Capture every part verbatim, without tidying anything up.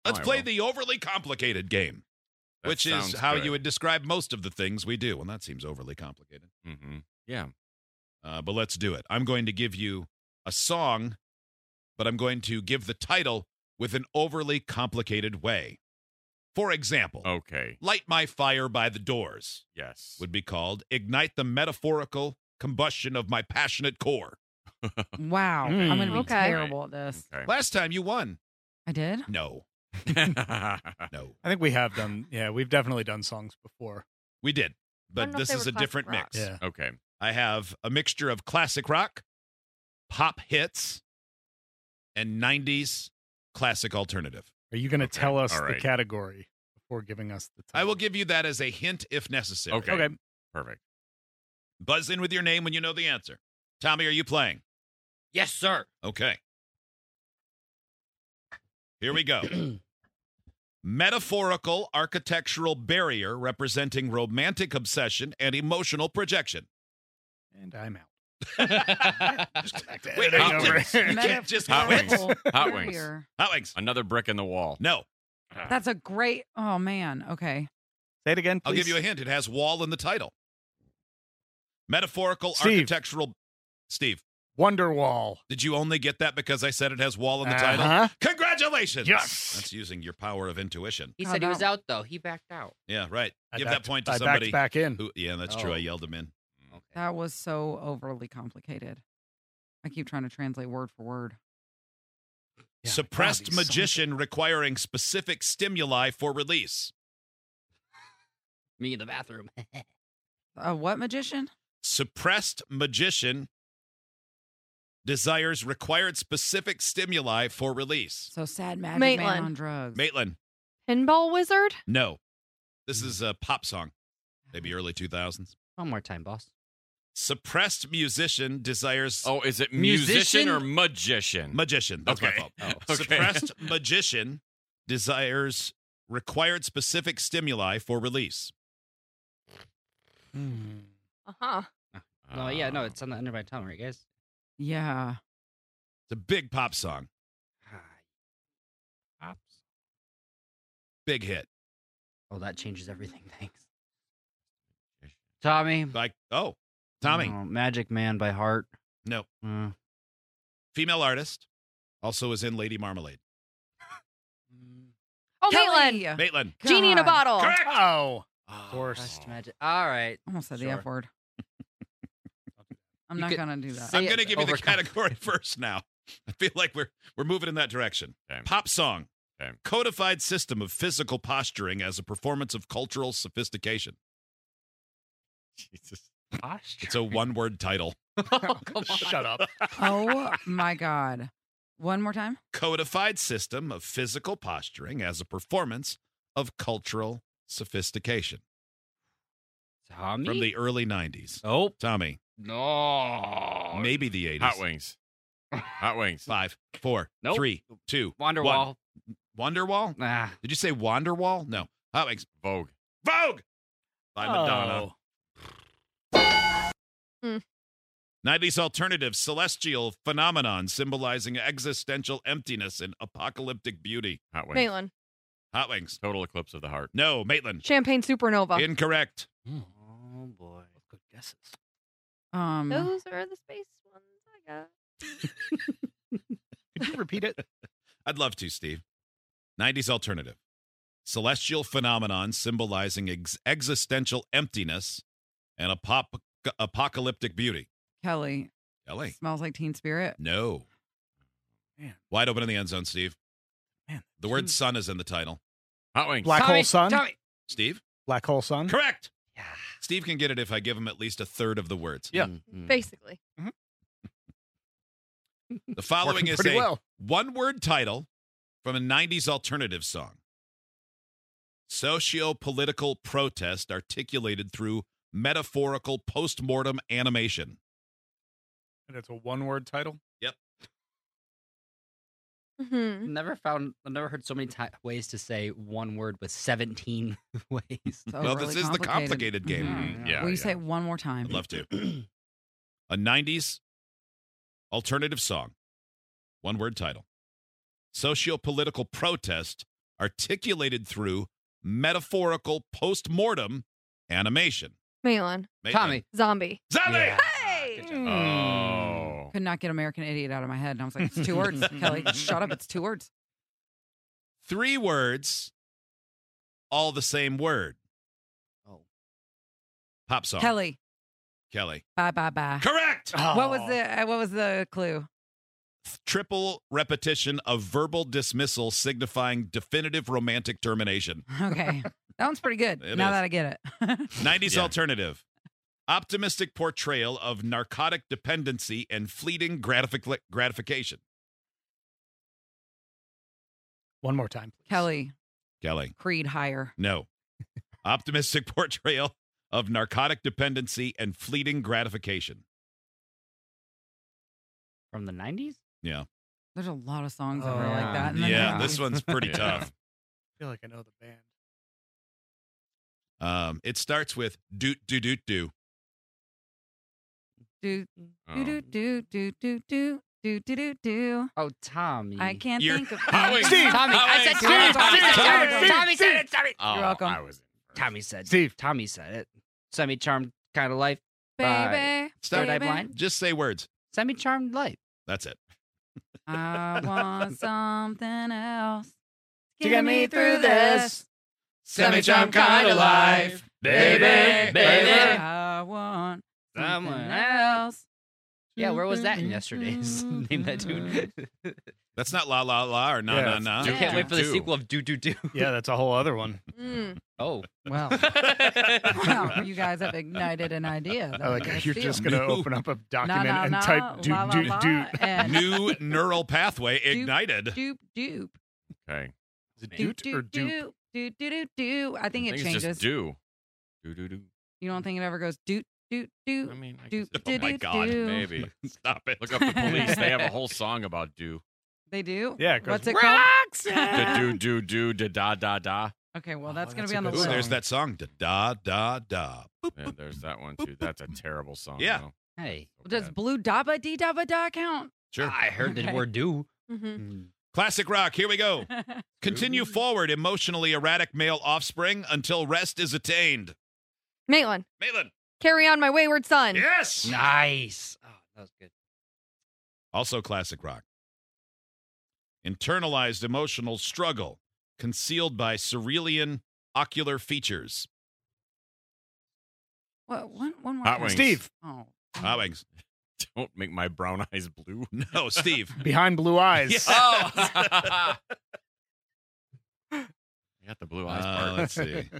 Let's Oh, I play will. the overly complicated game, That which is sounds how good. you would describe most of the things we do. Well, that seems overly complicated. Mm-hmm. Yeah. Uh, but let's do it. I'm going to give you a song, but I'm going to give the title with an overly complicated way. For example, Okay. Light My Fire by the Doors Yes. would be called Ignite the Metaphorical Combustion of My Passionate Core. Wow. Mm. I'm going to be Okay. terrible at this. Okay. Last time you won. I did? No, okay. no, I think we have done. Yeah, we've definitely done songs before. we did. I But don't know if this they is were a different classic mix. rock. Yeah. Okay. I have a mixture of classic rock, pop hits, and nineties classic alternative. Are you going to Okay, tell us all the right. category before giving us the title? I will give you that as a hint if necessary. Okay. Okay. Perfect. Buzz in with your name when you know the answer. Tommy, are you playing? Yes, sir. Okay. Here we go. Metaphorical architectural barrier representing romantic obsession and emotional projection. And I'm out. Wait, Editing Hot over. Wings. You can't just Hot quit. Wings. Hot Wings. Barrier. Hot Wings. Another brick in the wall. No. That's a great. Oh, man. Okay. Say it again, please. I'll give you a hint. It has wall in the title. Metaphorical Steve. architectural. Steve, Wonderwall. did you only get that because I said it has wall in the title? Uh-huh. Congratulations. Yes. That's using your power of intuition. He Oh, said he was that- out, though. He backed out. Yeah, right. I Give backed- that point to I somebody. backed back in. Who, yeah, that's true. Oh. I yelled him in. Okay. That was so overly complicated. I keep trying to translate word for word. Yeah, Suppressed God, these songs- magician requiring specific stimuli for release. Me in the bathroom. A what magician? Suppressed magician desires required specific stimuli for release. So sad magic Maitland. man on drugs. Maitland, Pinball Wizard? no. This is a pop song, maybe early two thousands. One more time, boss. Suppressed musician desires Oh, is it musician, Musician? or magician? magician. That's my Okay. fault. Oh. Okay. Suppressed magician desires required specific stimuli for release. Hmm. Uh-huh. No, yeah, no, Uh, it's on the end of my tongue, right, guys? Yeah. It's a big pop song, Pops. big hit. Oh, that changes everything. Thanks. Tommy. Like, oh, Tommy, Oh, Magic Man by Heart. no. Uh, Female artist, also is in Lady Marmalade. Oh, Kelly! Maitland. Maitland, Genie in a God. bottle. correct. Oh, of course. Best magic. All right. Almost said the Sure. F word. I'm You not could going to do that. say I'm it going to give you the overcom- category first now. I feel like we're we're moving in that direction. Okay. Pop song. Okay. Codified system of physical posturing as a performance of cultural sophistication. Jesus. Posture. It's a one-word title. oh, come on. Shut up. Oh, my God. One more time. Codified system of physical posturing as a performance of cultural sophistication. Tommy? From the early nineties. Oh, Tommy, no. maybe the eighties. Hot Wings. Hot Wings. Five, four, Nope. three, two, Wonderwall. one. Wonderwall? Ah, Did you say Wanderwall? No. Hot Wings. Vogue. Vogue by Madonna. Oh. Mm. nineties alternative celestial phenomenon symbolizing existential emptiness and apocalyptic beauty. Hot Wings. Maitland. Hot Wings. Total Eclipse of the Heart. No, Maitland. Champagne Supernova. Incorrect. oh, boy. Good guesses. Um, Those are the space ones I got. Could you repeat it? I'd love to, Steve. nineties alternative. Celestial phenomenon symbolizing ex- existential emptiness and apop- apocalyptic beauty. Kelly. Kelly. Smells like Teen Spirit. No. Man. Wide open in the end zone, Steve. Man. The word sun is in the title. Hot Wings. Black Tommy, Hole Sun? Tommy. Steve? Black Hole Sun? Correct. Yeah. Steve can get it if I give him at least a third of the words. Yeah. Mm-hmm. Basically. The following Working is pretty a well. one-word title from a nineties alternative song. Socio-political protest articulated through metaphorical post-mortem animation. And it's a one-word title? Mm-hmm. Never found, I've never heard so many ti ways to say one word with seventeen ways. It's Well, this overly is the complicated game. Mhm. Mhm. Yeah, Will you yeah. say it one more time? I'd love to. A nineties alternative song. One-word title. Socio-political protest articulated through metaphorical post-mortem animation. Maitland. Maitland. Tommy. Zombie. Zombie! Yeah. Hey! Good job. Oh. Could not get American Idiot out of my head. And I was like, it's two words. Kelly, shut up. It's two words. Three words, all the same word. Oh. Pop song. Kelly. Kelly. Bye, bye, bye. Correct! What was the uh, What was the clue? Triple repetition of verbal dismissal signifying definitive romantic termination. Okay. That one's pretty good. It now is. that I get it. nineties Yeah. alternative. Optimistic portrayal of narcotic dependency and fleeting gratific- gratification. One more time, please. Kelly. Kelly. Creed higher. No. Optimistic portrayal of narcotic dependency and fleeting gratification. From the nineties? Yeah. There's a lot of songs that Oh, are like yeah. that. in the Yeah, nineties. this one's pretty Yeah. tough. I feel like I know the band. Um, it starts with doot doot doot do. Do Oh. do do do do do do do do do do. Oh, Tommy. I can't You're- think of Hot Wings. Steve! Tommy, Hot I said Wings. Tommy. Steve, Tommy said Steve, it. Steve, Tommy said it. Tommy. Oh, You're welcome. I was in first. Tommy said. Steve. Tommy said it. Semi-charmed kind of life. baby. Start Third Eye baby. Blind. Just say words. Semi-charmed life. That's it. I want something else To get me through this. Semi-charmed kinda life, baby, baby. I want Someone something else. Yeah, where was that in yesterday's? Name that tune. That's not la la la or na Yeah, na it's na. I do- can't wait for the do. sequel of Do Do Do. Yeah, that's a whole other one. Mm. Oh. Well, wow, you guys have ignited an idea. that I I'm like gonna you're steal. just gonna No. open up a document Na, na, and na, type doot la, la, doot la, doot. and New neural pathway ignited. doop doop Okay. Is it doop doot or doop dupe? doop doop doop doop. I think I it think changes. it's just do. Do, do, do. You don't think it ever goes doot doot doot? I mean, I Do, guess- do, Oh my do, God, do. maybe. Stop it. Look up the police. They have a whole song about do. They do. Yeah, it goes, What's it called? Da, do, do, do, da, da, da, da. Okay, well Oh, that's gonna that's be a on the good Ooh, list. song. there's that song. Da da da da. Boop, Yeah, boop. there's that one, too. That's a terrible song. Yeah. though. Hey. So Does bad. blue dabba dee dabba da count? Sure. I heard the Okay. word do. Mm-hmm. Classic rock. Here we go. Continue forward, emotionally erratic male offspring until rest is attained. Maitland. Maitland. Carry on, my wayward son. Yes. Nice. Oh, that was good. Also classic rock. Internalized emotional struggle concealed by cerulean ocular features. What? One, one more. Hot time. Wings. Steve, Oh. Hot Wings. Don't make my brown eyes blue. No, Steve. behind blue eyes. Yes. Oh. I got the blue eyes Uh, part. let's see. What'd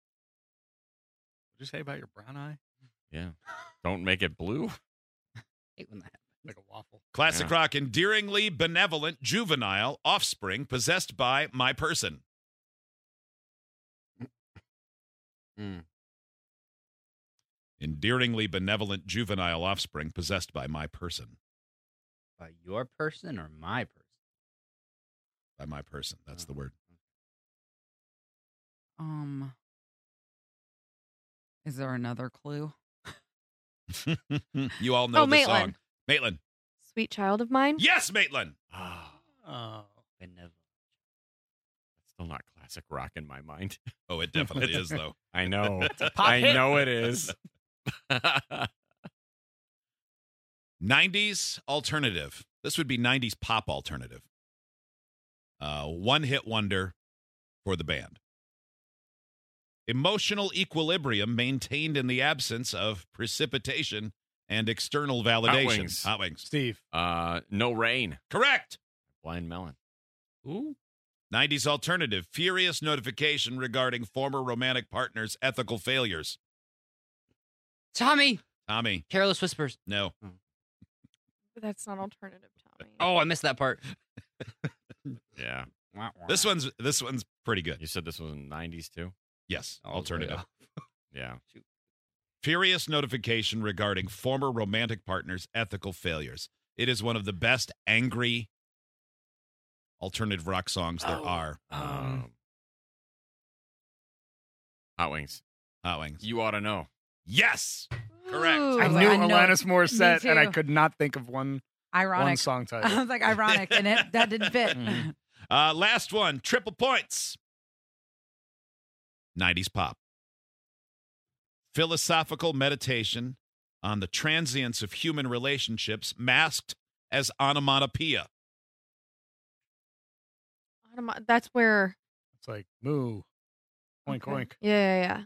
you say about your brown eye? Yeah. Don't make it blue. Hate when that happens. Like a waffle. Classic Yeah. rock. Endearingly benevolent juvenile offspring possessed by my person. Mm. Endearingly benevolent juvenile offspring possessed by my person. By your person or my person? By my person. That's the word. Um. Is there another clue? You all know Oh, the Maitland. song. Maitland. Sweet child of mine. Yes, Maitland. Oh, Oh. Benevolent. that's still not classic rock in my mind. Oh, it definitely is, though. I know. pop I hit. know it is. nineties alternative. This would be nineties pop alternative. Uh, one hit wonder for the band. Emotional equilibrium maintained in the absence of precipitation and external validation. Wings. Hot Wings. Steve. uh, no rain. Correct. Blind melon. Ooh. nineties alternative. Furious notification regarding former romantic partners' ethical failures. Tommy. Tommy. Careless Whispers. No. But that's not alternative, Tommy. Oh, I missed that part. Yeah. Wah, wah. This one's this one's pretty good. You said this was in the nineties too? Yes. Oh, it's way Alternative. off. Yeah. Furious notification regarding former romantic partners' ethical failures. It is one of the best angry alternative rock songs there Oh. are. Um, Hot Wings. Hot Wings. You ought to know. Yes. Correct. Ooh. I was knew like, I know- Alanis Morissette, Me and I too. could not think of one one Ironic. song I title. was like ironic, and it that didn't fit. Mhm. Uh, last one, triple points. nineties pop. Philosophical meditation on the transience of human relationships masked as onomatopoeia. Automa- That's where. It's like moo, oink Okay. oink. Yeah, yeah,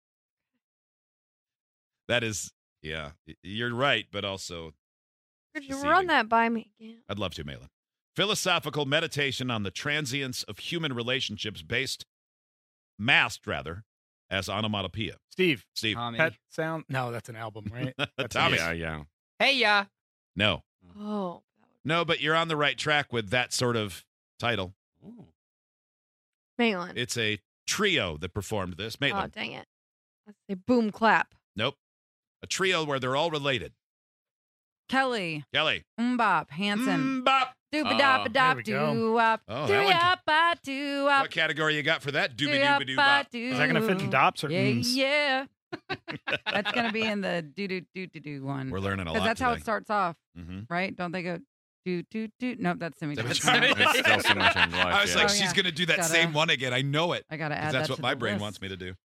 That is, yeah, y- you're right, but also Could you deceiving. run that by me again? I'd love to, Malin. Philosophical meditation on the transience of human relationships based, masked rather, as onomatopoeia. Steve, Steve, Tommy. pet sound. No, that's an album, right? That's Tommy. Yeah, yeah. Hey, yeah. no. Oh. No, but you're on the right track with that sort of title. Ooh. Maitland. It's a trio that performed this. Oh, Maitland. dang it. Let's say boom clap. Nope. A trio where they're all related. Kelly, Kelly. Mbop, Hanson. Mbop. Dooba Oh, dop a there dop we go. doo up. Oh, Doo that one. up a doo up. What category you got for that? Doobie doo doobie up doo a bop. doo. Is that going to fit in dops or Yeah, ums? yeah. That's gonna be in the do do do do do one. We're learning a lot Because that's how it today. starts off, Mm-hmm. right? Don't they go do do do? Nope, that's Simi. That's Twist. right. It's still so much in life. I was yeah. like, Oh, she's yeah. going to do that Gotta- same one again. I know it. I gotta 'Cause add That's that what to my the brain list. wants me to do.